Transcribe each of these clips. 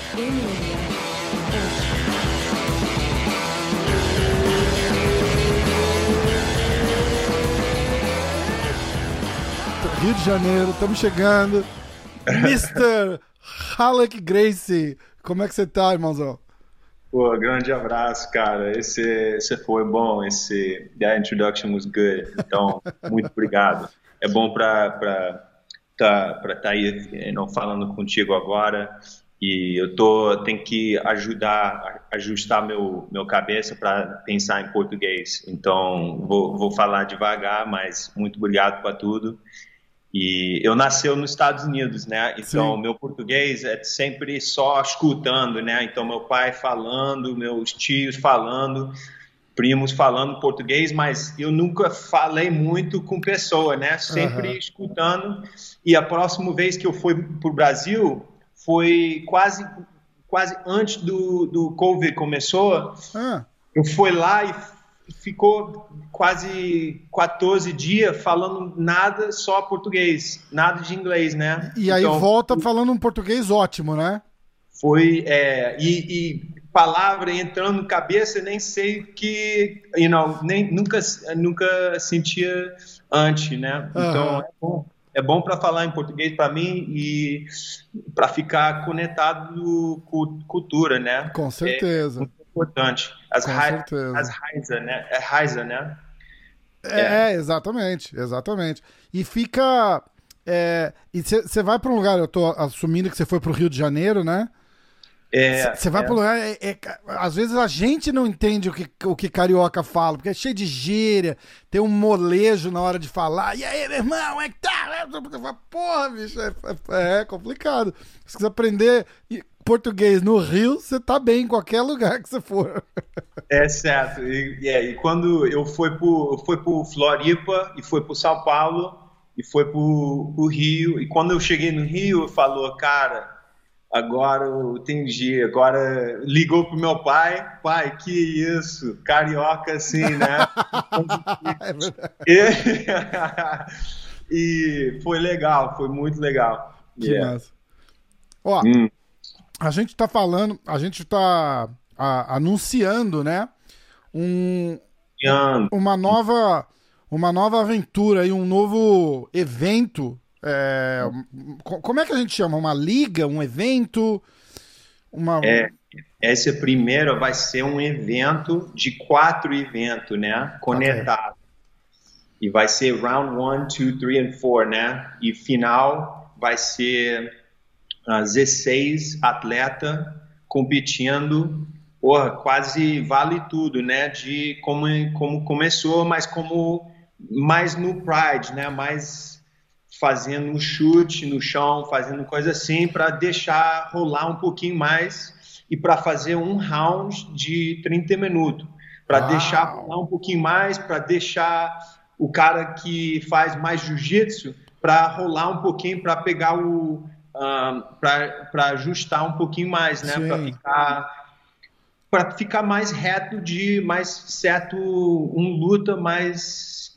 Rio de Janeiro, estamos chegando. Mr. Halleck Gracie, como é que você tá, irmãozão? Pô, grande abraço, cara. Esse foi bom. That introduction was good. Então, muito obrigado. É bom para tá aí, falando contigo agora. E tenho que ajustar meu cabeça para pensar em português. Então, vou falar devagar, mas muito obrigado para tudo. E eu nasci nos Estados Unidos, né? Então, meu português é sempre só escutando, né? Então, meu pai falando, meus tios falando, primos falando português, mas eu nunca falei muito com pessoa, né? Sempre escutando. E a próxima vez que eu fui para o Brasil foi quase antes do Covid começou. Eu fui lá e ficou quase 14 dias falando nada, só português, nada de inglês, né? E aí então, volta falando um português ótimo, né? Foi, e palavra entrando na cabeça, nem sei que, nunca sentia antes, né? Então, é bom para falar em português para mim e para ficar conectado com cultura, né? Com certeza. Importante. As raízes, né? É raiza, né? Exatamente. E fica... e você vai para um lugar, eu tô assumindo que você foi para o Rio de Janeiro, né? Você vai para um lugar... às vezes a gente não entende o que carioca fala, porque é cheio de gíria, tem um molejo na hora de falar. E aí, meu irmão, é que tá... Porra, bicho, é complicado. Se você aprender... português no Rio, você tá bem em qualquer lugar que você for. É certo. E quando eu fui pro Floripa, e fui pro São Paulo, e fui pro Rio, e quando eu cheguei no Rio, eu falou, cara, agora eu entendi, agora ligou pro meu pai, que isso, carioca assim, né? E foi legal, foi muito legal. Que massa. Ó, a gente tá falando, a gente tá anunciando, né? Uma nova aventura e um novo evento. Como é que a gente chama? Uma liga? Um evento? Esse primeiro vai ser um evento de 4 eventos, né? Conectados. E vai ser round 1, 2, 3 e 4, né? E final vai ser 16 atletas competindo, quase vale tudo, né? De como começou, mas mais no Pride, né? Mais fazendo um chute no chão, fazendo coisa assim para deixar rolar um pouquinho mais e para fazer um round de 30 minutos, para deixar rolar um pouquinho mais, para deixar o cara que faz mais jiu-jitsu para rolar um pouquinho, para pegar para ajustar um pouquinho mais, né? Para ficar mais reto, mais certo, luta mais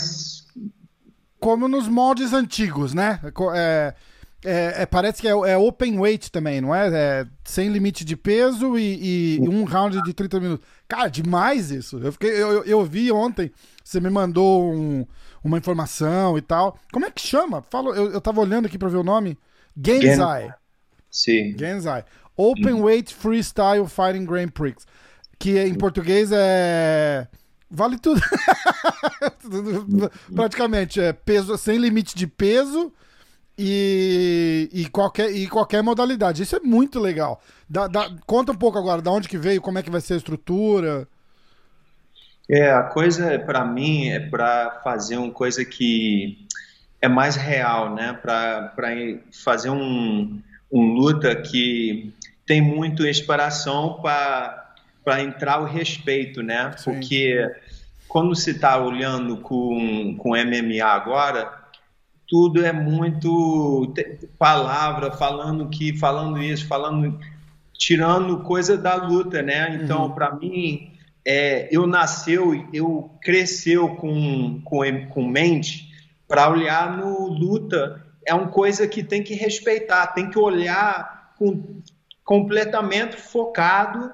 como nos moldes antigos, né? Parece que é open weight também, não é? Sem limite de peso e um round de 30 minutos. Cara, demais isso. Eu vi ontem, você me mandou uma informação e tal. Como é que chama? Eu tava olhando aqui para ver o nome. Genzai. Sim. Genzai. Open Weight Freestyle Fighting Grand Prix. Que em português vale tudo. Praticamente peso sem limite de peso e qualquer modalidade. Isso é muito legal. Conta um pouco agora, da onde que veio, como é que vai ser a estrutura. A coisa para mim é para fazer uma coisa que é mais real, né? Para fazer um luta que tem muito inspiração para entrar o respeito, né? Sim. Porque quando você está olhando com MMA agora, tudo é muito palavra, falando isso, tirando coisa da luta, né? Então, para mim, eu cresceu com mente para olhar no luta, é uma coisa que tem que respeitar, tem que olhar completamente focado,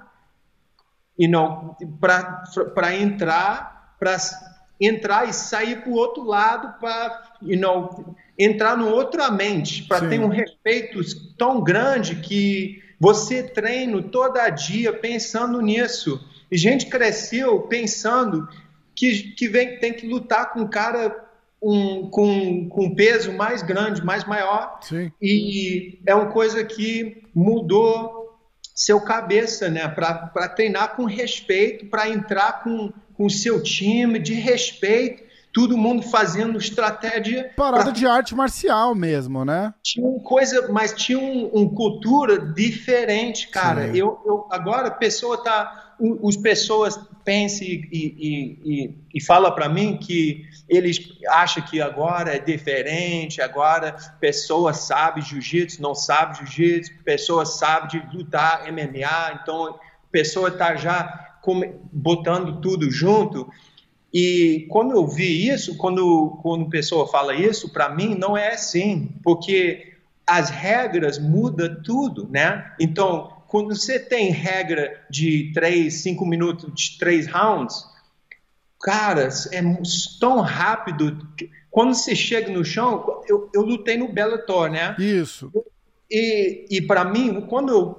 para entrar e sair para o outro lado, para entrar no outra mente, para ter um respeito tão grande que você treina todo dia pensando nisso. E gente cresceu pensando que tem que lutar com um cara com um peso mais grande, mais maior. Sim. E é uma coisa que mudou seu cabeça, né? Para treinar com respeito, para entrar com o seu time de respeito, todo mundo fazendo estratégia. Parada de arte marcial mesmo, né? Tinha uma coisa, mas tinha uma cultura diferente, cara. Agora a pessoa as pessoas pensam e falam para mim que eles acham que agora é diferente, agora pessoa sabe jiu-jitsu, não sabe jiu-jitsu, pessoa sabe de lutar MMA, então a pessoa está já botando tudo junto. E quando eu vi isso, quando a pessoa fala isso, para mim não é assim, porque as regras mudam tudo, né? Então, quando você tem regra de 5 minutos, de 3 rounds, cara, é tão rápido. Quando você chega no chão, eu lutei no Bellator, né? Isso. E para mim, quando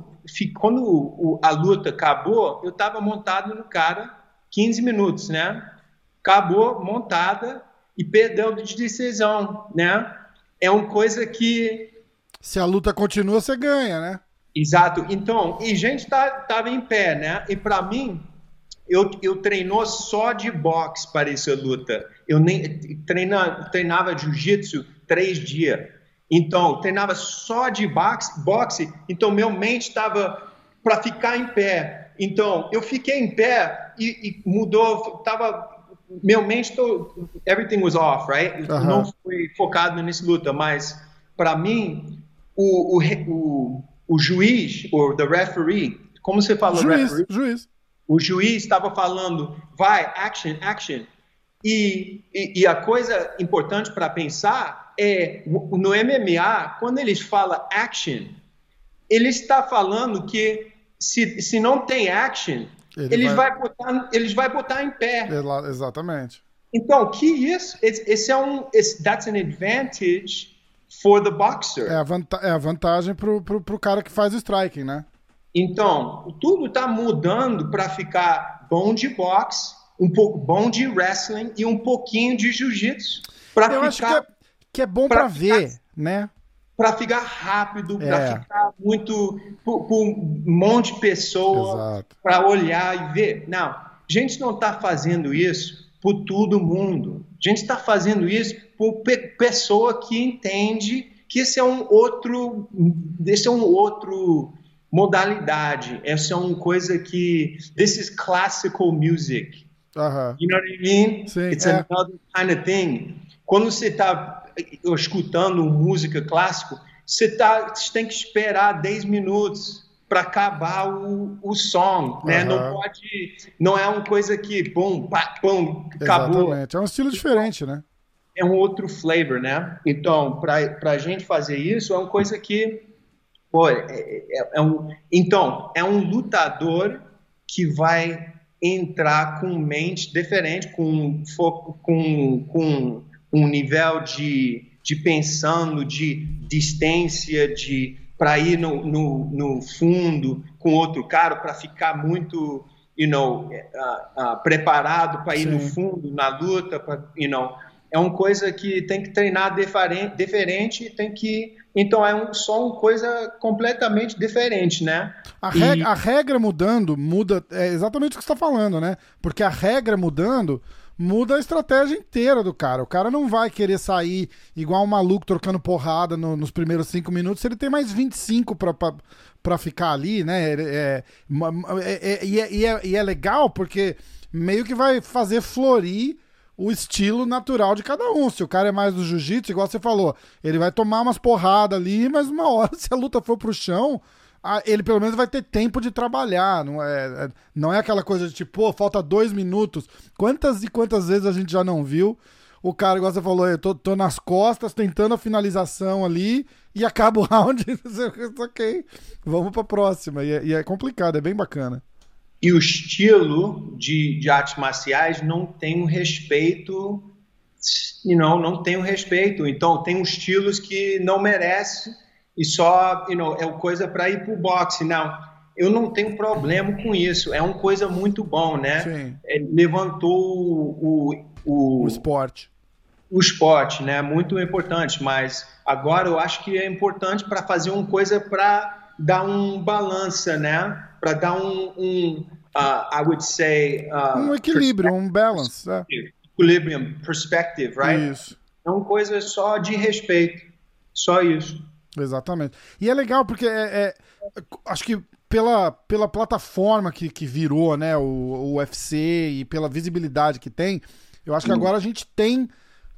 a luta acabou, eu estava montado no cara 15 minutos, né? Acabou, montada e perdeu de decisão, né? É uma coisa que... Se a luta continua, você ganha, né? Exato. Então, e gente tava em pé, né? E para mim, eu treinou só de boxe para essa luta. Eu nem treinava jiu-jitsu 3 dias. Então, treinava só de boxe. Então, meu mente estava para ficar em pé. Então, eu fiquei em pé e mudou, meu mente, everything was off, right? Uhum. Não fui focado nessa luta, mas para mim, o juiz, ou the referee, como você fala? Juiz. O juiz estava falando, vai, action, action. E a coisa importante para pensar é, no MMA, quando eles falam action, ele está falando que se não tem action, eles vai botar em pé. Exatamente. Então, que isso? That's an advantage for the boxer. É a vantagem pro cara que faz o striking, né? Então, tudo está mudando para ficar bom de boxe, um pouco bom de wrestling e um pouquinho de jiu-jitsu. Eu acho que é bom para ver, né? Para ficar rápido, para ficar muito... Por um monte de pessoa para olhar e ver. Não, a gente não está fazendo isso por todo mundo. A gente está fazendo isso por pessoa que entende que esse é um outro modalidade. Essa é uma coisa que... This is classical music. You know what I mean? Sim, It's another kind of thing. Quando você está escutando música clássica, você tem que esperar 10 minutos para acabar o som, né? Não é uma coisa que pum, acabou. Exatamente. É um estilo diferente, né? É um outro flavor, né? Então, para a gente fazer isso, é uma coisa que... Então, é um lutador que vai entrar com mente diferente, com um nível de pensando, de distância, para ir no fundo com outro cara, para ficar muito, preparado para ir no fundo na luta, é uma coisa que tem que treinar diferente, então só uma coisa completamente diferente, né? A regra muda exatamente o que você está falando, né? Porque a regra mudando, muda a estratégia inteira do cara. O cara não vai querer sair igual um maluco trocando porrada nos primeiros 5 minutos, se ele tem mais 25 pra ficar ali, né? E é legal porque meio que vai fazer florir o estilo natural de cada um. Se o cara é mais do jiu-jitsu, igual você falou, ele vai tomar umas porradas ali, mas uma hora, se a luta for pro chão, ele pelo menos vai ter tempo de trabalhar. Não é aquela coisa de tipo, falta 2 minutos. Quantas e quantas vezes a gente já não viu o cara, igual você falou, eu tô nas costas tentando a finalização ali e acaba o round. Ok, vamos pra próxima. E é complicado, é bem bacana. E o estilo de artes marciais não tem um respeito, não tem um respeito. Então, tem uns estilos que não merece e só, é coisa para ir pro boxe. Não, eu não tenho problema com isso. É uma coisa muito bom, né? Sim. Levantou o esporte. O esporte, né? Muito importante, mas agora eu acho que é importante para fazer uma coisa para dar um balança, né? Para dar I would say... um equilíbrio, um balance. Equilibrium, perspective, right? Isso. É uma coisa só de respeito. Só isso. Exatamente. E é legal porque acho que pela plataforma que virou, né, o UFC e pela visibilidade que tem, eu acho que agora a gente tem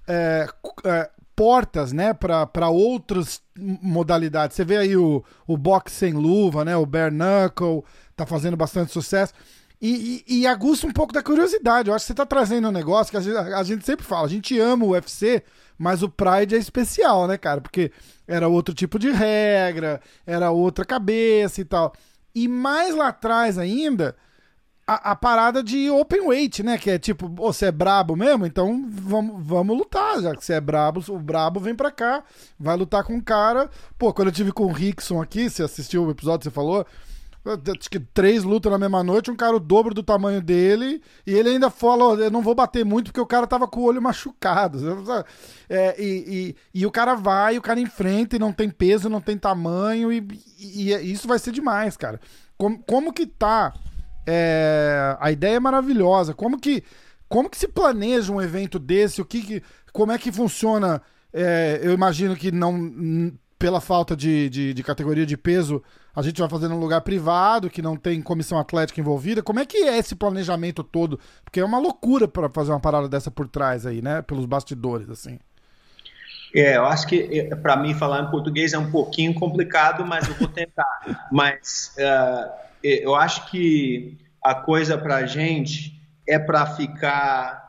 portas, né, para outras modalidades. Você vê aí o boxe sem luva, né, o bare knuckle, tá fazendo bastante sucesso. E aguça um pouco da curiosidade. Eu acho que você tá trazendo um negócio que a gente sempre fala. A gente ama o UFC, mas o Pride é especial, né, cara? Porque era outro tipo de regra, era outra cabeça e tal. E mais lá atrás ainda, a parada de open weight, né? Que é tipo, você é brabo mesmo? Então vamos lutar. Já que você é brabo, o brabo vem pra cá, vai lutar com o cara. Pô, quando eu tive com o Rickson aqui, você assistiu o episódio que você falou... Acho que 3 lutas na mesma noite, um cara o dobro do tamanho dele, e ele ainda falou, eu não vou bater muito porque o cara tava com o olho machucado. E o cara vai, o cara enfrenta e não tem peso, não tem tamanho, e isso vai ser demais, cara. Como que tá? A ideia é maravilhosa. Como que se planeja um evento desse? Como é que funciona? Eu imagino que não... Pela falta de categoria de peso, a gente vai fazer num lugar privado, que não tem comissão atlética envolvida. Como é que é esse planejamento todo? Porque é uma loucura para fazer uma parada dessa por trás aí, né? Pelos bastidores, assim. Eu acho que, para mim, falar em português é um pouquinho complicado, mas eu vou tentar. Mas eu acho que a coisa para a gente é para ficar...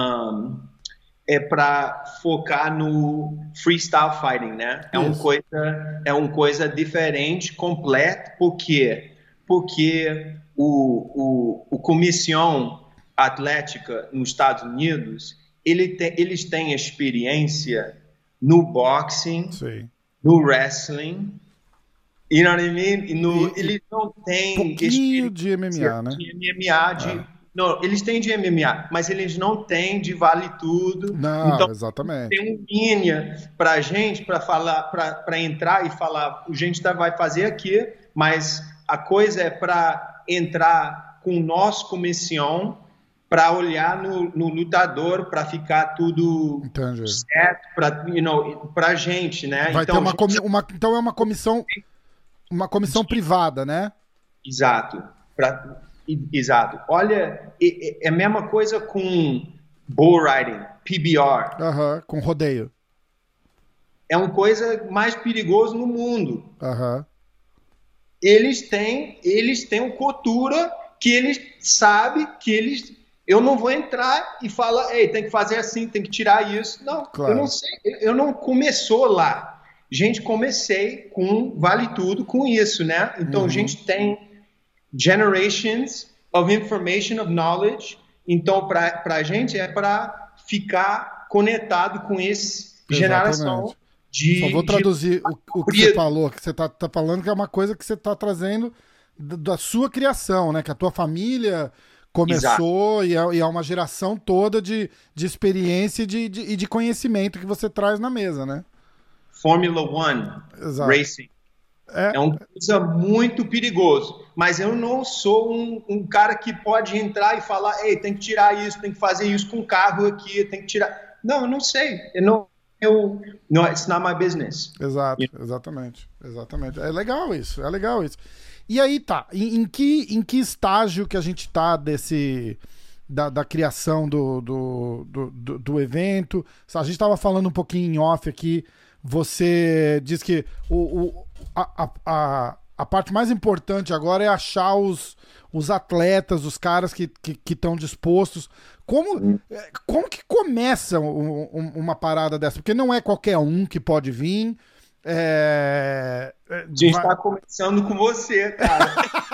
para focar no freestyle fighting, né? É uma coisa diferente, completa, porque o Comissão Atlética nos Estados Unidos, eles têm experiência no boxing, sim, no wrestling, you know what I mean? Eles não têm pouquinho de MMA, né? De MMA, não, eles têm de MMA, mas eles não têm de vale tudo. Não, então, exatamente. Tem uma linha para a gente, para falar, para entrar e falar, a gente vai fazer aqui, mas a coisa é para entrar com nossa comissão, para olhar no lutador, para ficar tudo Entendi. certo, para a gente, né? Vai ter então é uma comissão privada, né? Exato. Exato. Olha, é a mesma coisa com bull riding, PBR. Com rodeio. É uma coisa mais perigosa no mundo. Eles têm uma cultura que eles sabem que eu não vou entrar e falar, ei, tem que fazer assim, tem que tirar isso. Não, claro. Eu não sei, eu não começou lá. Gente, comecei com vale tudo com isso, né? Então, a gente tem generations of information, of knowledge. Então, para a gente é para ficar conectado com essa geração de... Só vou traduzir o que você falou, que você tá falando que é uma coisa que você tá trazendo da sua criação, né? Que a tua família começou e é uma geração toda de experiência e de conhecimento que você traz na mesa, né? Fórmula 1, Racing. É uma coisa muito perigosa. Mas eu não sou um cara que pode entrar e falar, ei, tem que tirar isso, tem que fazer isso com o carro aqui, tem que tirar... Não, eu não sei. It's not my business. Exatamente. É legal isso. E aí, tá, em que estágio que a gente tá da criação do evento? A gente tava falando um pouquinho em off aqui, você diz que a parte mais importante agora é achar os atletas, os caras que estão dispostos. Como que começa uma parada dessa? Porque não é qualquer um que pode vir. A gente tá começando com você, cara.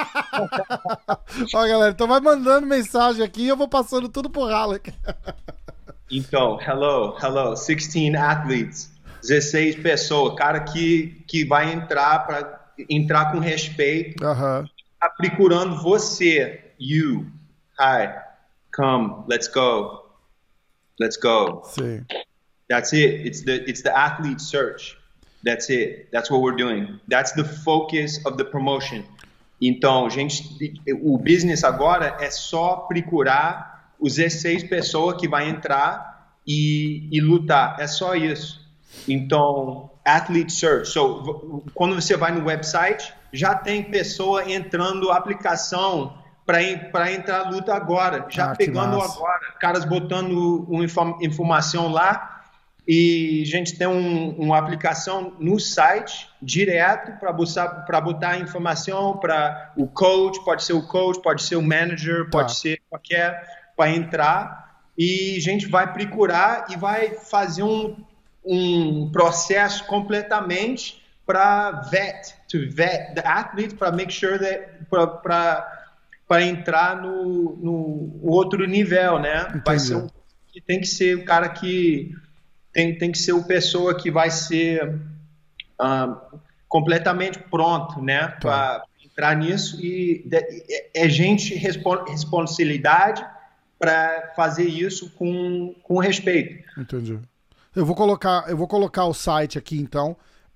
Ó, galera, então vai mandando mensagem aqui e eu vou passando tudo pro Halleck. Então, hello, 16 athletes, 16 pessoas, cara que vai entrar com respeito, tá procurando você, you, hi, come, let's go. Sim. That's it. It's the athlete search. That's it. That's what we're doing. That's the focus of the promotion. Então, o business agora é só procurar os 16 pessoas que vai entrar e lutar. É só isso. Então, athlete search. So, quando você vai no website, já tem pessoa entrando na aplicação para entrar na luta agora. Já pegando agora. Caras botando uma informação lá. E a gente tem uma aplicação no site direto para botar informação para o coach, pode ser o manager, pode ser qualquer, para entrar. E a gente vai procurar e vai fazer um processo completamente para vet the athlete, para make sure that para entrar no outro nível, né? Entendi. Vai ser tem que ser o cara que tem que ser a pessoa que vai ser completamente pronto, né, para entrar nisso, e é gente responsabilidade para fazer isso com respeito. Entendi. Eu vou colocar o site aqui, então.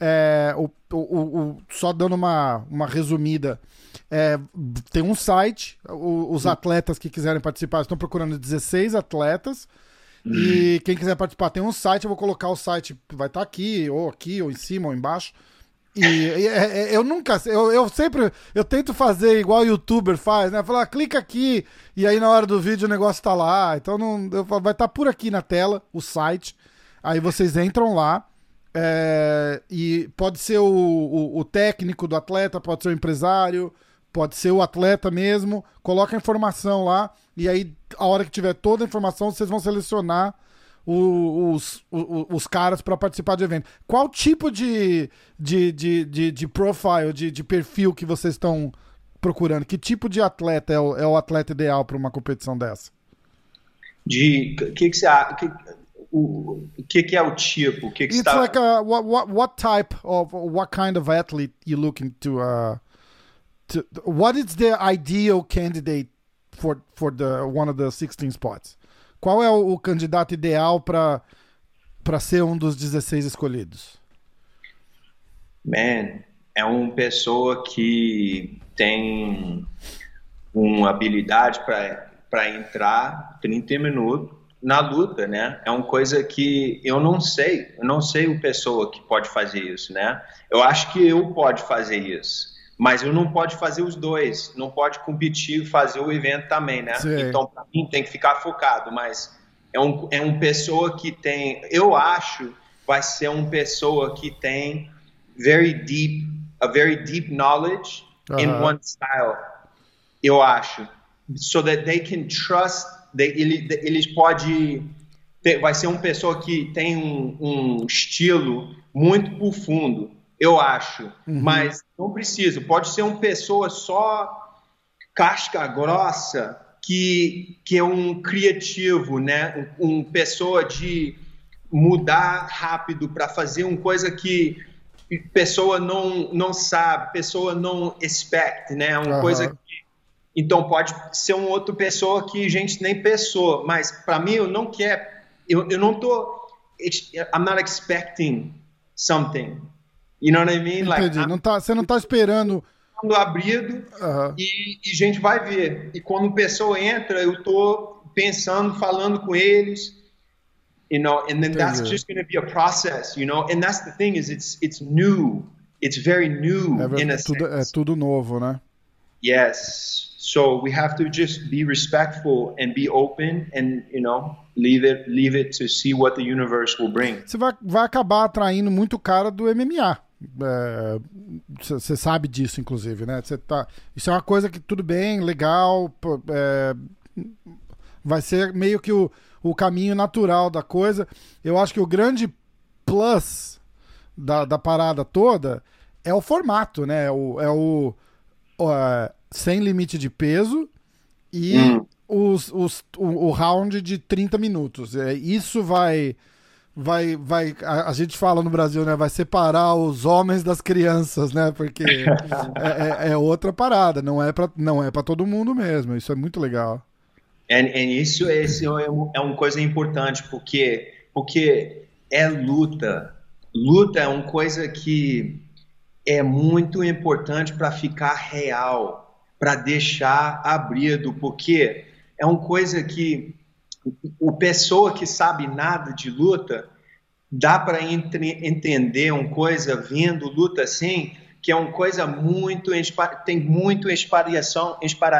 Só dando uma resumida. Tem um site, os atletas que quiserem participar estão procurando 16 atletas. E quem quiser participar tem um site, eu vou colocar o site, vai estar aqui, ou em cima, ou embaixo. Eu tento fazer igual o youtuber faz, né? Falar, clica aqui, e aí na hora do vídeo o negócio tá lá. Então vai estar por aqui na tela o site. Aí vocês entram lá. E pode ser o técnico do atleta, pode ser o empresário, pode ser o atleta mesmo. Coloca a informação lá. E aí, a hora que tiver toda a informação, vocês vão selecionar os caras para participar do evento. Qual tipo de profile, de perfil que vocês estão procurando? Que tipo de atleta é o atleta ideal para uma competição dessa? O que é o tipo? It's like what type of, what kind of athlete you looking to what is the ideal candidate for one of the 16 spots? Qual é o candidato ideal para ser um dos 16 escolhidos? É uma pessoa que tem uma habilidade para entrar 30 minutos na luta, né? É uma coisa que eu não sei o pessoa que pode fazer isso, né? Eu acho que eu pode fazer isso. Mas eu não pode fazer os dois, não pode competir e fazer o evento também, né? Sim. Então, para mim, tem que ficar focado, mas é uma pessoa que tem, eu acho, vai ser uma pessoa que tem a very deep knowledge in one style, eu acho, so that they can trust, eles podem, vai ser uma pessoa que tem um estilo muito profundo, eu acho, mas não precisa. Pode ser uma pessoa só casca grossa que é um criativo, né? Uma pessoa de mudar rápido para fazer uma coisa que pessoa não sabe, pessoa não expect, né? Uma coisa que... Então pode ser uma outra pessoa que a gente nem pensou, mas para mim eu não quero, eu não tô, I'm not expecting something. You know what I mean? Entendi. Você não tá esperando abrido e a gente vai ver. E quando a pessoa entra, eu tô pensando, falando com eles, you know, and then that's just going to be a process, you know, and that's the thing is it's new. It's very new in a sense. É tudo novo, né? Yes. So we have to just be respectful and be open and, you know, leave it to see what the universe will bring. Você vai acabar atraindo muito cara do MMA. Você sabe disso, inclusive, né? Isso é uma coisa que tudo bem, legal, vai ser meio que o caminho natural da coisa. Eu acho que o grande plus da parada toda é o formato, né? Sem limite de peso e o round de 30 minutos. Isso vai, a gente fala no Brasil, né? Vai separar os homens das crianças, né? Porque é outra parada, não é pra todo mundo mesmo. Isso é muito legal. Isso é uma coisa importante, porque é luta. Luta é uma coisa que é muito importante para ficar real, para deixar abrido, porque é uma coisa que o pessoa que sabe nada de luta, dá para entender uma coisa vendo luta assim, que é uma coisa muito, tem muito inspiração.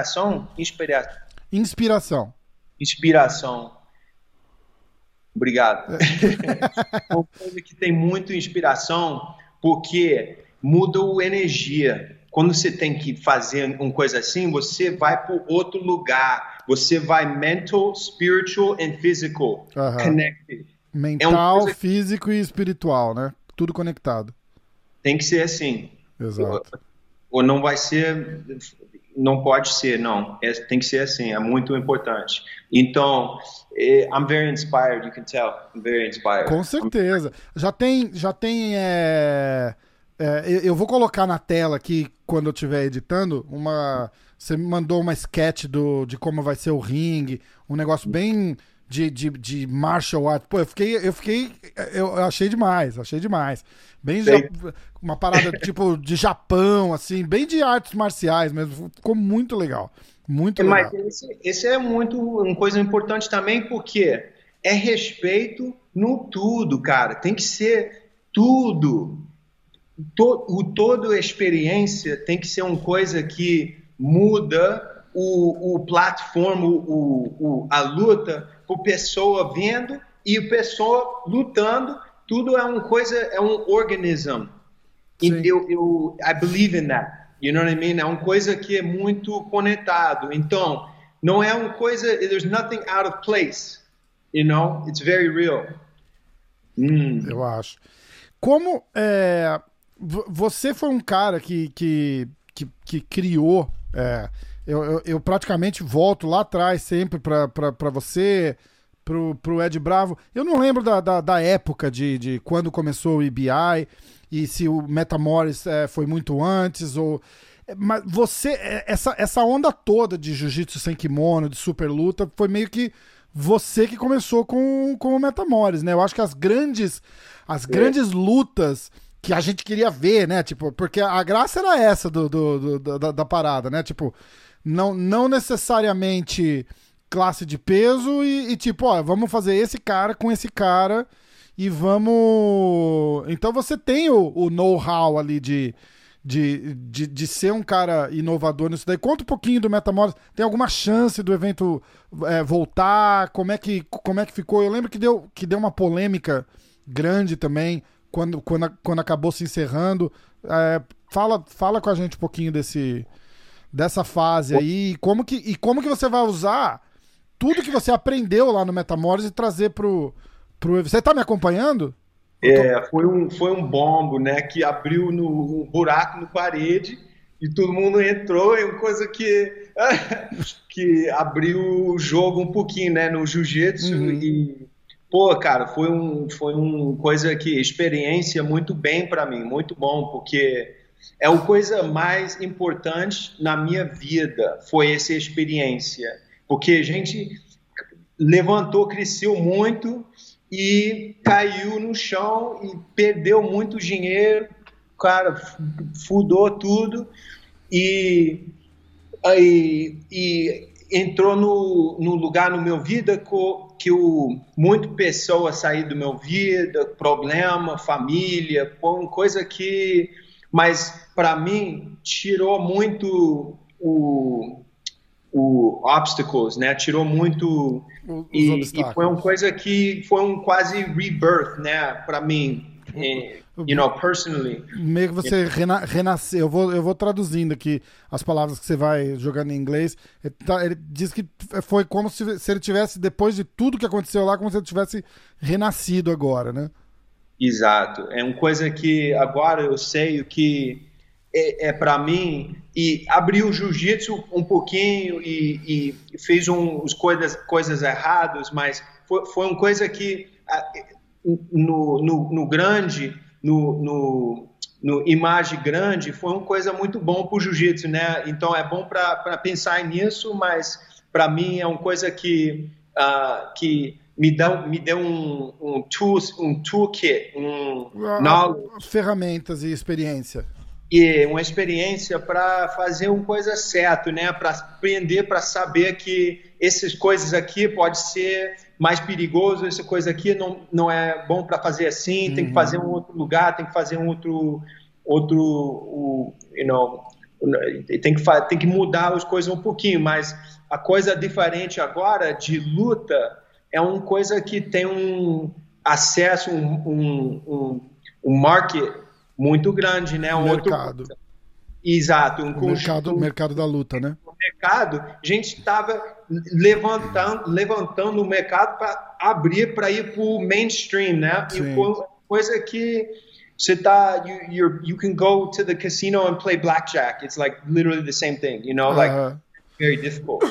Obrigado. É uma coisa que tem muita inspiração, porque muda a energia. Quando você tem que fazer uma coisa assim, você vai para outro lugar. Você vai mental, spiritual and physical connected. Mental, físico e espiritual, né? Tudo conectado. Tem que ser assim. Exato. Ou não vai ser... Não pode ser, não. Tem que ser assim, é muito importante. Então, I'm very inspired, you can tell. I'm very inspired. Com certeza. Já tem eu vou colocar na tela aqui, quando eu estiver editando, você me mandou uma sketch de como vai ser o ringue, um negócio bem de martial art. Pô, eu achei demais. Bem uma parada tipo de Japão, assim, bem de artes marciais mesmo. Ficou muito legal. Muito legal. Mas esse é uma coisa importante também, porque é respeito no tudo, cara. Tem que ser tudo. Toda a experiência tem que ser uma coisa que muda o plataforma, a luta, por pessoa vendo e pessoa lutando. Tudo é uma coisa, é um organismo. I believe in that. You know what I mean? É uma coisa que é muito conectado. Então, não é uma coisa, there's nothing out of place. You know? It's very real. Eu acho. Como você foi um cara que criou... Eu praticamente volto lá atrás sempre para você... Pro Ed Bravo. Eu não lembro da época de quando começou o EBI e se o Metamoris foi muito antes mas você, essa onda toda de jiu-jitsu sem kimono, de super luta, foi meio que você que começou com o Metamoris, né? Eu acho que as grandes lutas que a gente queria ver, né? Tipo, porque a graça era essa da parada, né? Tipo, não necessariamente classe de peso e tipo, vamos fazer esse cara com esse cara e vamos... Então você tem o know-how ali de ser um cara inovador nisso daí. Conta um pouquinho do Metamoris. Tem alguma chance do evento voltar? Como é que ficou? Eu lembro que deu uma polêmica grande também quando acabou se encerrando. Fala com a gente um pouquinho dessa fase aí e como que você vai usar tudo que você aprendeu lá no Metamoris e trazer pro... Você tá me acompanhando? Foi um bombo, né, que abriu um buraco na parede e todo mundo entrou, é uma coisa que abriu o jogo um pouquinho, né, no jiu-jitsu. E, pô, cara, foi uma coisa que, experiência muito bem para mim, muito bom, porque é a coisa mais importante na minha vida, foi essa experiência. Porque a gente levantou, cresceu muito e caiu no chão e perdeu muito dinheiro, cara, fudou tudo e entrou no lugar no meu vida que muita pessoa saiu do meu vida, problema, família, foi uma coisa que, mas para mim tirou muito o obstacles, né? Tirou muito e foi uma coisa que foi um quase rebirth, né? Para mim. personally. Meio que você renasceu. Eu vou traduzindo aqui as palavras que você vai jogando em inglês. Ele diz que foi como se ele tivesse, depois de tudo que aconteceu lá, como se ele tivesse renascido agora, né? Exato. É uma coisa que agora eu sei o que é para mim, e abriu o jiu-jitsu um pouquinho e fez coisas erradas, mas foi uma coisa que no grande, no imagem grande, foi uma coisa muito bom para o jiu-jitsu, né? Então é bom para pensar nisso, mas para mim é uma coisa que me deu um toolkit, ferramentas e experiência. E uma experiência para fazer uma coisa certa, né? Para aprender, para saber que essas coisas aqui pode ser mais perigoso, essa coisa aqui não é bom para fazer assim, tem que fazer em um outro lugar, tem que fazer tem que mudar as coisas um pouquinho, mas a coisa diferente agora de luta é uma coisa que tem um acesso, um market muito grande, né? Mercado. Exato. Mercado da luta, né? O mercado, a gente estava levantando o mercado para abrir, para ir para o mainstream, né? Sim. E coisa que você you can go to the casino and play blackjack. It's like literally the same thing, like very difficult,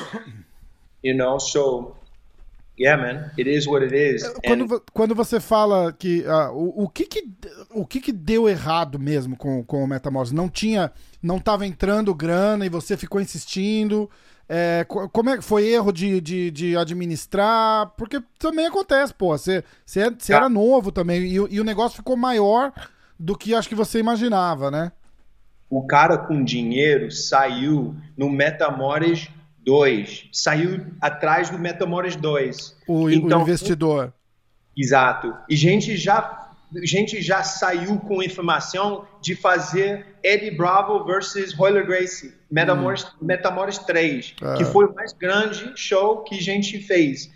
so... Yeah, man, it is what it is. Quando você fala que o que deu errado mesmo com o Metamorphosis? Não estava entrando grana e você ficou insistindo. Como é que foi erro de administrar? Porque também acontece, pô. Você era novo também e o negócio ficou maior do que acho que você imaginava, né? O cara com dinheiro saiu no Metamorphosis 2, saiu atrás do Metamorphosis 2. O investidor. Exato. E a gente já saiu com informação de fazer Eddie Bravo versus Royler Gracie, Metamorphosis 3, que foi o mais grande show que a gente fez.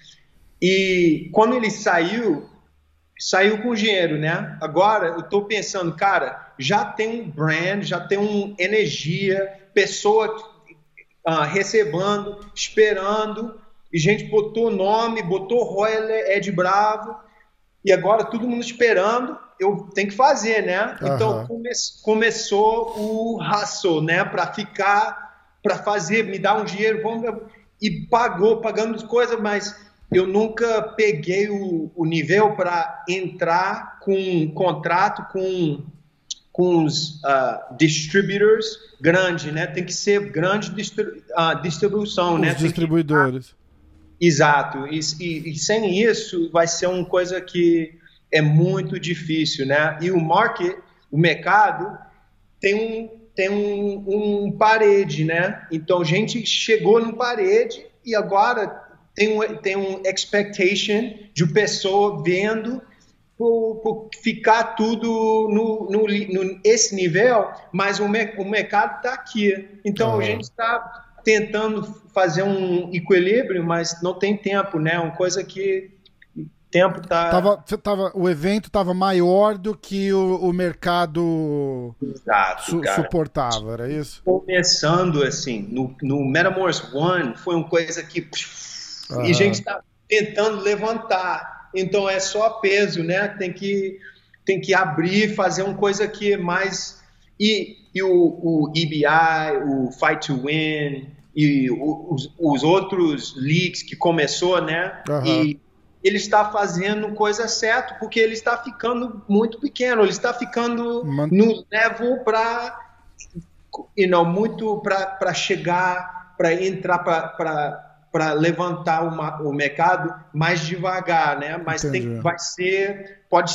E quando ele saiu com dinheiro, né? Agora eu tô pensando, cara, já tem um brand, já tem uma energia, pessoa recebendo, esperando, e gente botou nome, botou Royler, Ed Bravo, e agora todo mundo esperando, eu tenho que fazer, né? Então começou o hustle, né? Para fazer, me dar um dinheiro, e pagando as coisas, mas eu nunca peguei o nível para entrar com um contrato com os distributors grandes, né? Tem que ser grande distribuição, os né? Distribuidores. Exato. E sem isso vai ser uma coisa que é muito difícil, né? E o mercado tem um parede, né? Então a gente chegou no parede e agora tem um expectation de pessoa vendo por ficar tudo esse nível, mas o mercado está aqui. Então a gente está tentando fazer um equilíbrio, mas não tem tempo, né? Uma coisa que tempo tá... O evento estava maior do que o mercado suportava, era isso? Começando assim, no Metamorphosis 1 foi uma coisa que e a gente está tentando levantar. Então é só peso, né? Tem que abrir, fazer uma coisa que é mais... E o EBI, o Fight to Win, e os outros leagues que começou, né? E ele está fazendo coisa certa, porque ele está ficando muito pequeno, ele está ficando no level para muito para chegar, para entrar, para levantar o mercado mais devagar, né? Mas pode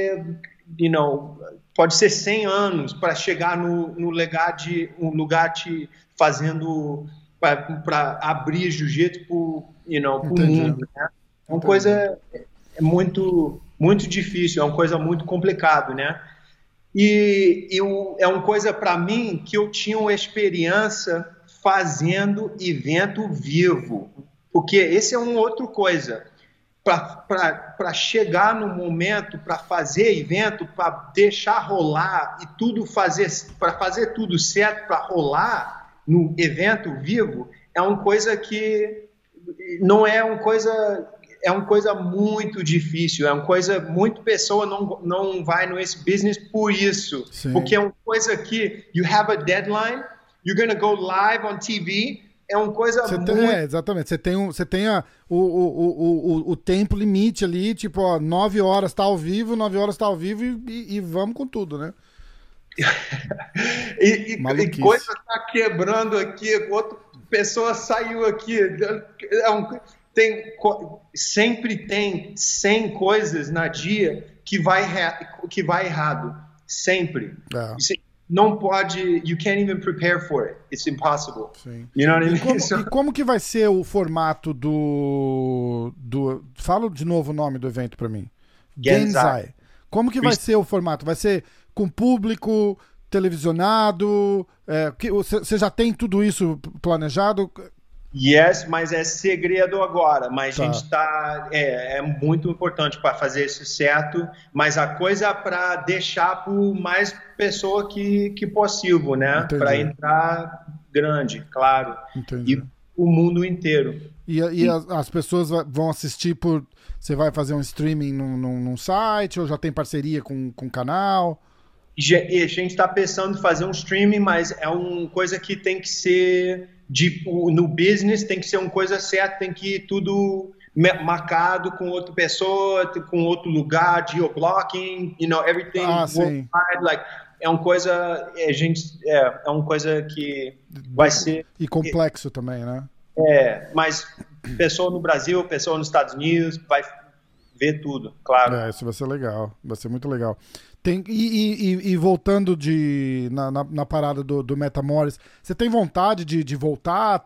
ser 100 anos para chegar no lugar de fazendo para abrir jiu-jitsu para o mundo, né? É uma coisa muito muito difícil, é uma coisa muito complicada, né? E é uma coisa para mim que eu tinha uma experiência fazendo evento vivo, porque esse é uma outra coisa. para chegar no momento, para fazer evento, para deixar rolar e tudo para fazer tudo certo, para rolar no evento vivo, é uma coisa que não é uma coisa, é uma coisa muito difícil, é uma coisa, muita pessoa não vai nesse business por isso, Sim. Porque é uma coisa que you have a deadline, you're gonna go live on TV, é uma coisa muito... exatamente, você tem o tempo limite ali, tipo, ó, 9 horas tá ao vivo, 9 horas tá ao vivo e vamos com tudo, né? e coisa tá quebrando aqui, outra pessoa saiu aqui, sempre tem 100 coisas na dia que vai errado, sempre. Não pode, you can't even prepare for it. It's impossible. Sim. You know what I mean? E como que vai ser o formato fala de novo o nome do evento para mim. Genzai. Como que vai ser o formato? Vai ser com público, televisionado? Você já tem tudo isso planejado? Yes, mas é segredo agora. Mas a gente está... É muito importante para fazer isso certo. Mas a coisa para deixar por mais pessoa que possível, né? Para entrar grande, claro. Entendi. E o mundo inteiro. E as pessoas vão assistir por... Você vai fazer um streaming num site ou já tem parceria com o canal? E a gente está pensando em fazer um streaming, mas é uma coisa que tem que ser... no business tem que ser uma coisa certa, tem que ir tudo marcado com outra pessoa, com outro lugar, geoblocking, everything worldwide, like, é uma coisa, é uma coisa que vai ser... E complexo também, né? Mas pessoa no Brasil, pessoa nos Estados Unidos, vai ver tudo, claro. Isso vai ser legal, vai ser muito legal. E voltando na parada do Metamoris, você tem vontade de voltar?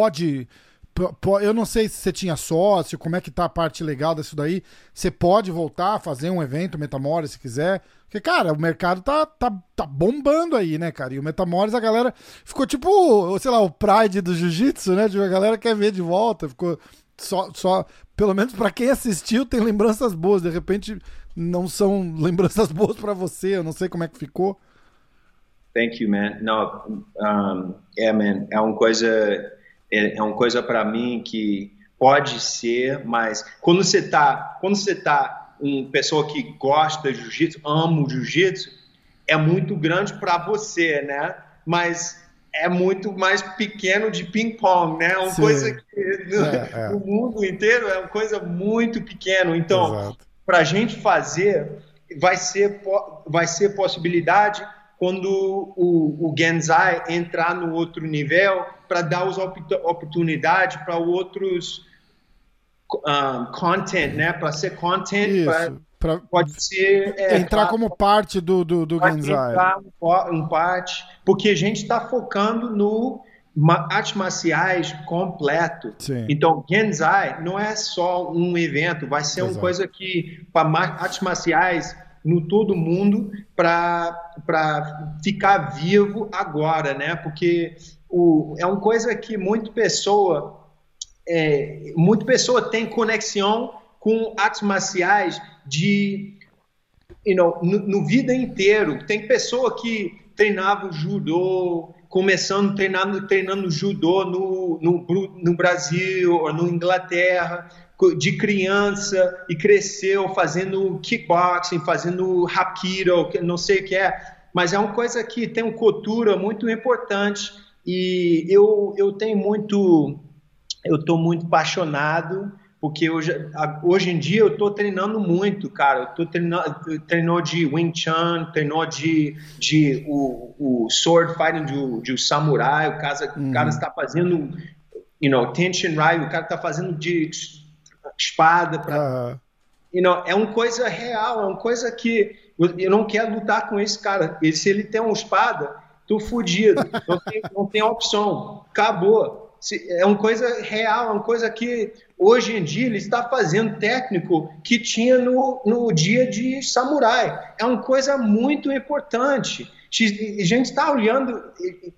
Eu não sei se você tinha sócio, como é que tá a parte legal disso daí. Você pode voltar a fazer um evento Metamoris se quiser. Porque, cara, o mercado tá bombando aí, né, cara? E o Metamoris, a galera ficou tipo, sei lá, o Pride do Jiu-Jitsu, né? A galera quer ver de volta. Ficou só pelo menos pra quem assistiu, tem lembranças boas. De repente, não são lembranças boas pra você. Eu não sei como é que ficou. Thank you, man. No, man, é uma coisa para mim que pode ser, mas quando você tá uma pessoa que gosta de jiu-jitsu, ama o jiu-jitsu, é muito grande para você, né? Mas é muito mais pequeno de ping-pong, né? Uma coisa que no mundo inteiro é uma coisa muito pequena. Então, para a gente fazer, vai ser possibilidade quando o Genzai entrar no outro nível para dar as oportunidades para outros content, né? Para ser content, pode ser... entrar como parte do Genzai. Entrar parte, porque a gente está focando no artes marciais completo. Sim. Então, Genzai não é só um evento, vai ser uma coisa que, para artes marciais no todo mundo, para ficar vivo agora, né? Porque é uma coisa que muita pessoa tem conexão com artes marciais no vida inteiro. Tem pessoa que treinava judô, começando treinando judô no Brasil ou na Inglaterra, de criança, e cresceu fazendo kickboxing, fazendo hapkido, não sei o que é, mas é uma coisa que tem uma cultura muito importante, e eu estou muito apaixonado, porque hoje em dia eu estou treinando muito, cara. Eu treino de Wing Chun, treino de o sword fighting de samurai. O cara está fazendo, Tenshinrai, o cara está fazendo de espada. É uma coisa real, é uma coisa que eu não quero lutar com esse cara. E se ele tem uma espada, tô fudido. Não tem opção. Acabou. É uma coisa real, é uma coisa que hoje em dia ele está fazendo técnico que tinha no dia de samurai. É uma coisa muito importante. A gente está olhando,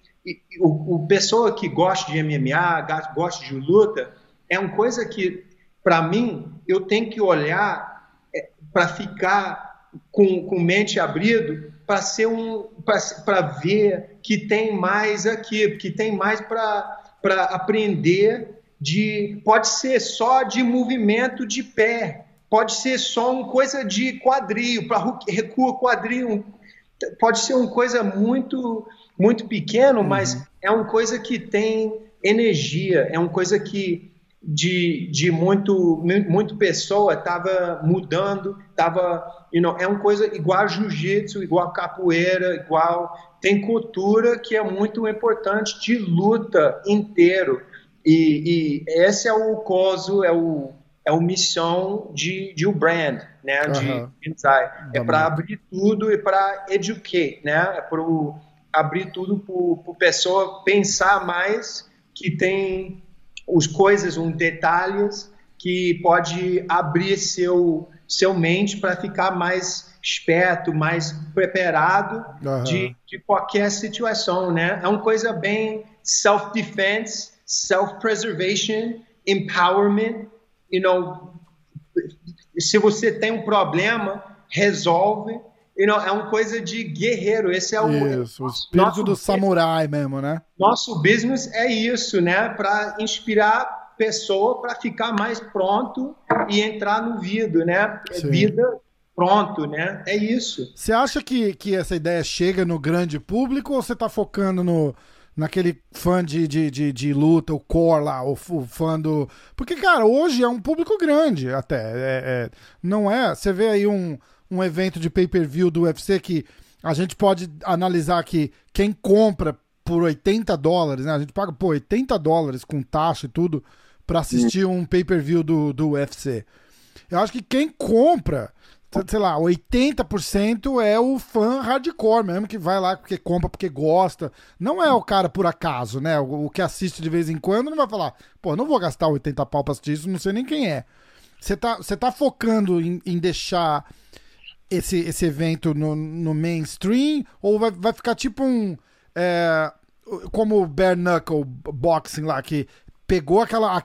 o pessoa que gosta de MMA, gosta de luta, é uma coisa que para mim, eu tenho que olhar para ficar com mente abrida, para ver que tem mais aqui, que tem mais para aprender. Pode ser só de movimento de pé, pode ser só uma coisa de quadril, para recua quadril, pode ser uma coisa muito, muito pequena, mas é uma coisa que tem energia, é uma coisa que de muito pessoa estava mudando, é uma coisa igual jiu-jitsu, igual capoeira, tem cultura que é muito importante de luta inteiro, e esse é o coso, é o missão de o brand, né, de Inside, é para abrir tudo e para educate, né, é para abrir tudo para a pessoa pensar mais, que tem os coisas, detalhes que pode abrir seu mente para ficar mais esperto, mais preparado de qualquer situação, né? É uma coisa bem self-defense, self-preservation, empowerment, se você tem um problema, resolve, é uma coisa de guerreiro, esse é o espírito do samurai mesmo, né? Nosso business é isso, né? Para inspirar pessoa para ficar mais pronto e entrar no vida, né? Vida pronto, né? É isso. Você acha que essa ideia chega no grande público ou você tá focando naquele fã de luta, o core lá, o fã do... Porque, cara, hoje é um público grande até. Não é... Você vê aí um evento de pay-per-view do UFC que a gente pode analisar que quem compra por $80, né? A gente paga, $80 com taxa e tudo pra assistir um pay-per-view do UFC. Eu acho que quem compra, sei lá, 80% é o fã hardcore mesmo, que vai lá porque compra, porque gosta. Não é o cara por acaso, né? O que assiste de vez em quando não vai falar, não vou gastar 80 pau pra assistir isso, não sei nem quem é. Você tá focando em deixar esse evento no mainstream, ou vai ficar tipo como o Bare Knuckle Boxing lá, que pegou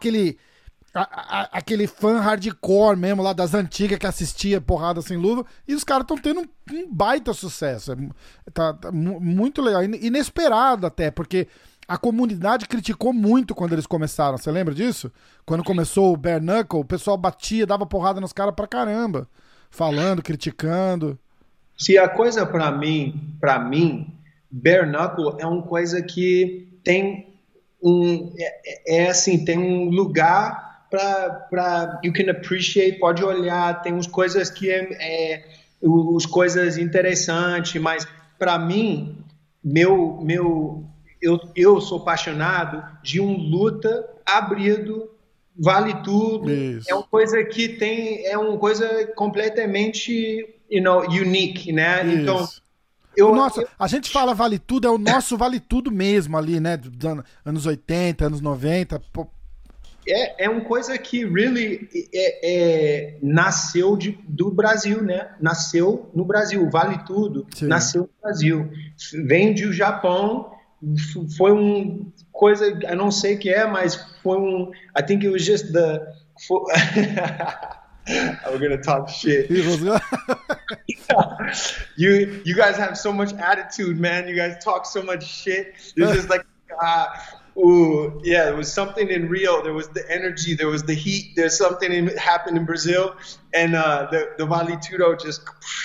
aquele fã hardcore mesmo lá das antigas que assistia porrada sem luva, e os caras estão tendo um baita sucesso. Tá muito legal, inesperado até, porque a comunidade criticou muito quando eles começaram. Você lembra disso? Quando começou o Bare Knuckle, o pessoal batia, dava porrada nos caras pra caramba, falando, criticando. Se a coisa para mim, Bare Knuckle é uma coisa que tem tem um lugar para you can appreciate, pode olhar, tem umas coisas que as coisas interessantes, mas para mim, eu sou apaixonado de luta abrido, vale tudo. Isso. É uma coisa que é uma coisa completamente, unique, né? Isso. Então, a gente fala vale tudo, é o nosso vale tudo mesmo ali, né? Anos 80, anos 90. É uma coisa que really nasceu do Brasil, né? Nasceu no Brasil, vale tudo. Sim. Nasceu no Brasil. Vem do Japão, foi uma coisa, eu não sei o que mas foi I think it was just we're gonna talk shit. You guys have so much attitude, man. You guys talk so much shit. It's just like, there was something in Rio. There was the energy. There was the heat. There's something happened in Brazil, and the Vale Tudo just.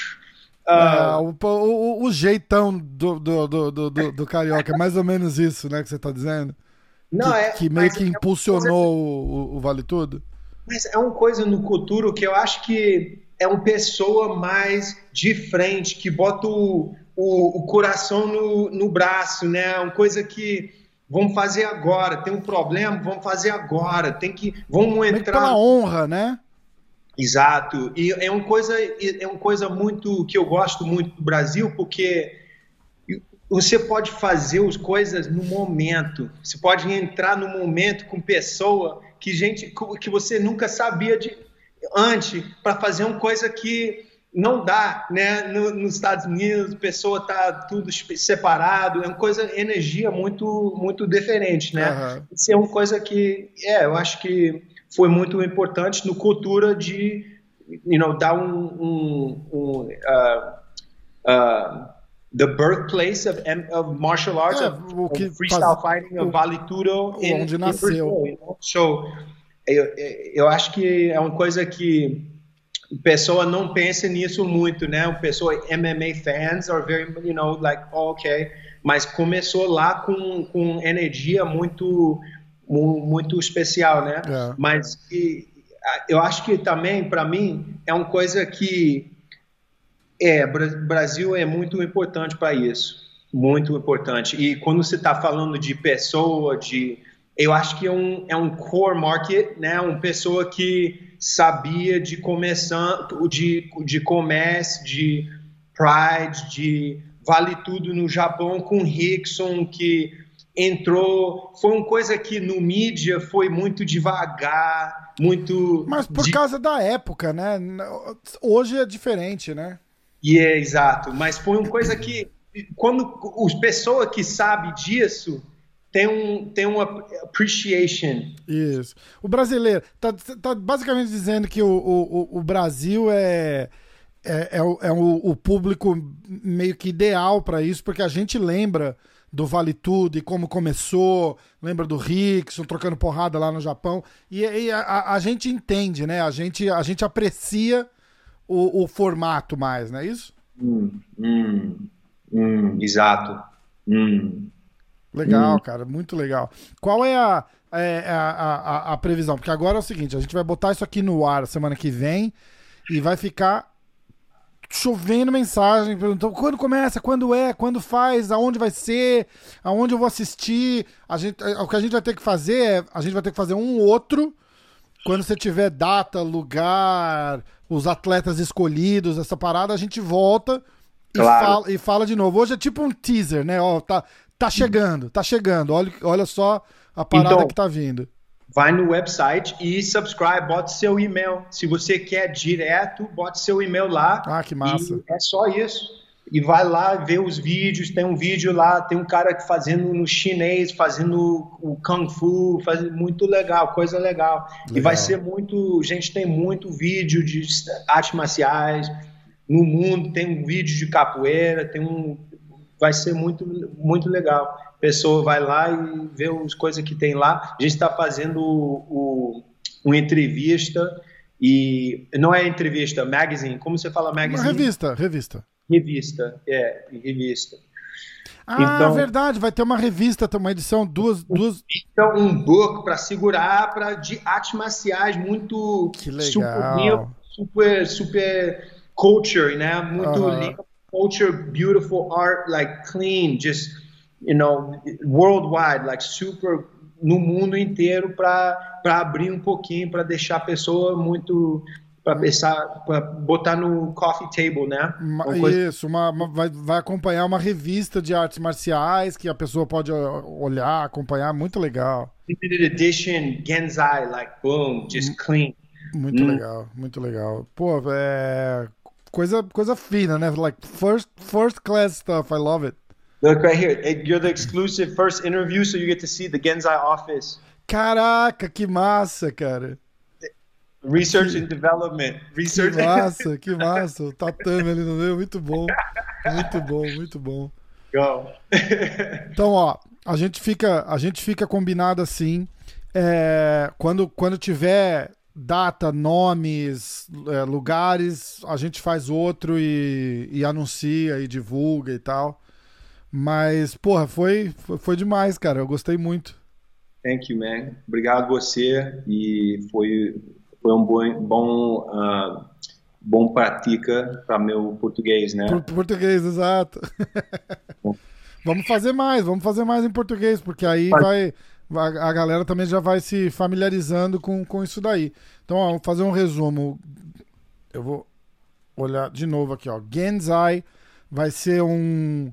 O jeitão do carioca, é mais ou menos isso, né, que você tá dizendo? Não, que meio que impulsionou o Vale Tudo. Mas é uma coisa no cultura que eu acho que é uma pessoa mais de frente, que bota o coração no braço, né? Uma coisa que vamos fazer agora, tem um problema, vamos fazer agora, vamos entrar... Pela honra, né? Exato, e é uma coisa muito que eu gosto muito do Brasil, porque você pode fazer as coisas no momento, você pode entrar no momento com pessoa que você nunca sabia antes, para fazer uma coisa que não dá, né? Nos Estados Unidos, a pessoa tá tudo separado, é uma energia muito, muito diferente, né? Isso é uma coisa que, eu acho que foi muito importante no cultura de, dar the birthplace of martial arts, of freestyle fighting, of Vale Tudo, onde nasceu. So, eu acho que é uma coisa que a pessoa não pensa nisso muito, né? A pessoa, MMA fans are very, like, okay, mas começou lá com energia muito especial, né? Yeah. Mas eu acho que também, para mim, é uma coisa que Brasil é muito importante para isso, muito importante. E quando você está falando de pessoa, eu acho que é um core market, né? Uma pessoa que sabia de comércio, de Pride, de Vale Tudo no Japão, com Rickson, que entrou. Foi uma coisa que no mídia foi muito devagar, muito. Mas por causa da época, né? Hoje é diferente, né? Exato. Mas foi uma coisa que, quando as pessoas que sabem disso tem um appreciation. Isso. O brasileiro tá basicamente dizendo que o Brasil é o público meio que ideal para isso, porque a gente lembra do Vale Tudo e como começou, lembra do Rickson trocando porrada lá no Japão, e a gente entende, né? A gente aprecia o formato mais, não é isso? Exato. Legal, cara, muito legal. Qual é a previsão? Porque agora é o seguinte, a gente vai botar isso aqui no ar semana que vem e vai ficar chovendo mensagem, perguntando quando começa, quando quando faz, aonde vai ser, aonde eu vou assistir. O que a gente vai ter que fazer a gente vai ter que fazer um outro, quando você tiver data, lugar, os atletas escolhidos, essa parada, a gente volta e fala de novo. Hoje é tipo um teaser, né? Ó, tá chegando. Olha só a parada então, que tá vindo. Vai no website e subscribe, bota seu e-mail. Se você quer direto, bota seu e-mail lá. Ah, que massa. E é só isso. E vai lá ver os vídeos. Tem um vídeo lá, tem um cara fazendo no chinês, fazendo o Kung Fu, fazendo muito legal, coisa legal. E vai ser muito... Gente, tem muito vídeo de artes marciais no mundo. Tem um vídeo de capoeira, vai ser muito, muito legal. A pessoa vai lá e vê as coisas que tem lá. A gente está fazendo uma entrevista, e não é entrevista, magazine. Como você fala magazine? Uma revista. Revista. Ah, então, verdade, vai ter uma revista, uma edição, duas... Então, um book para segurar de artes marciais muito... Que legal. Super culture, né? Muito lindo. Culture, beautiful art, like clean, just, worldwide, like super, no mundo inteiro, para abrir um pouquinho, para deixar a pessoa muito, para botar no coffee table, né? Isso, vai acompanhar uma revista de artes marciais que a pessoa pode olhar, acompanhar, muito legal. Limited edition, Genzai, like boom, just clean. Muito legal, muito legal. Pô, coisa fina, né? Like first class stuff. I love it. Look right here. You're the exclusive first interview, so you get to see the Genzai office. Caraca, que massa, cara. Research and development. Research. Que massa. O tatame ali no meio, muito bom. Muito bom. Go. Então, ó, a gente fica combinado assim. Quando tiver data, nomes, lugares, a gente faz outro e anuncia e divulga e tal. Mas, porra, foi demais, cara. Eu gostei muito. Thank you, man. Obrigado você. E foi um bom prática para meu português, né? Português, exato. Vamos fazer mais em português, porque aí a galera também já vai se familiarizando com isso daí. Então, ó, vou fazer um resumo. Eu vou olhar de novo aqui, ó. Genzai vai ser um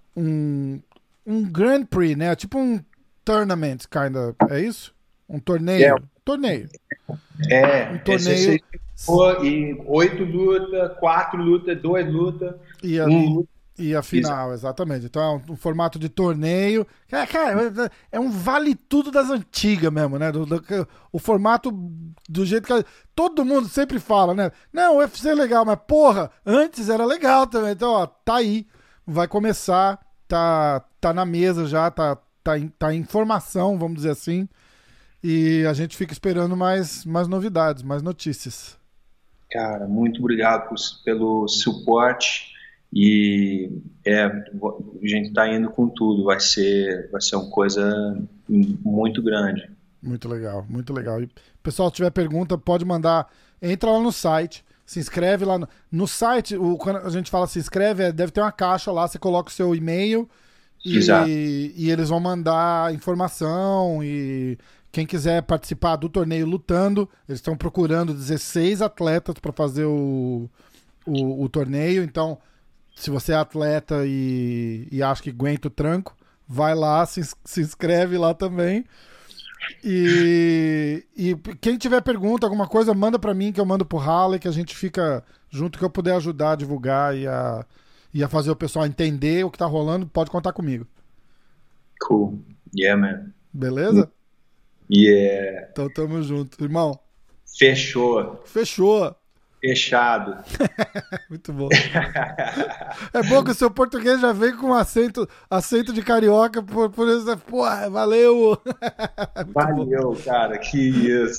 Grand Prix, né? Tipo um tournament, kinda. É isso? Um torneio. Torneio. Um torneio. E 8 lutas, 4 lutas, 2 lutas. E a final, exatamente. Então é um formato de torneio. Cara, é um vale tudo das antigas mesmo, né? O formato do jeito que todo mundo sempre fala, né? Não, o UFC é legal, mas porra, antes era legal também. Então, ó, tá aí. Vai começar, tá na mesa já, tá em formação, vamos dizer assim. E a gente fica esperando mais novidades, mais notícias. Cara, muito obrigado pelo suporte. E a gente está indo com tudo, vai ser uma coisa muito grande. Muito legal, muito legal. E pessoal, se tiver pergunta, pode mandar. Entra lá no site, se inscreve lá no site. Quando a gente fala se inscreve, deve ter uma caixa lá, você coloca o seu e-mail e eles vão mandar informação. E quem quiser participar do torneio lutando, eles estão procurando 16 atletas para fazer o torneio. Então, se você é atleta e acha que aguenta o tranco, vai lá, se inscreve lá também. E quem tiver pergunta, alguma coisa, manda pra mim, que eu mando pro Harley, que a gente fica junto, que eu puder ajudar a divulgar e a fazer o pessoal entender o que tá rolando, pode contar comigo. Cool. Yeah, man. Beleza? Yeah. Então tamo junto. Irmão. Fechou. Fechado. Muito bom. É bom que o seu português já vem com acento de carioca, por isso, pô, valeu. Valeu, bom. Cara, que isso.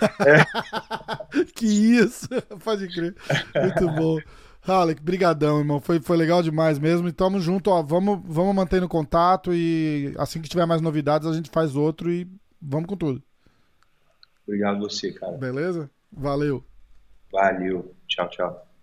Que isso, pode crer. Muito bom. Halleck, brigadão, irmão. Foi legal demais mesmo. E tamo junto, ó. Vamos mantendo contato e assim que tiver mais novidades, a gente faz outro e vamos com tudo. Obrigado a você, cara. Beleza? Valeu. Valeu. Tchau, tchau.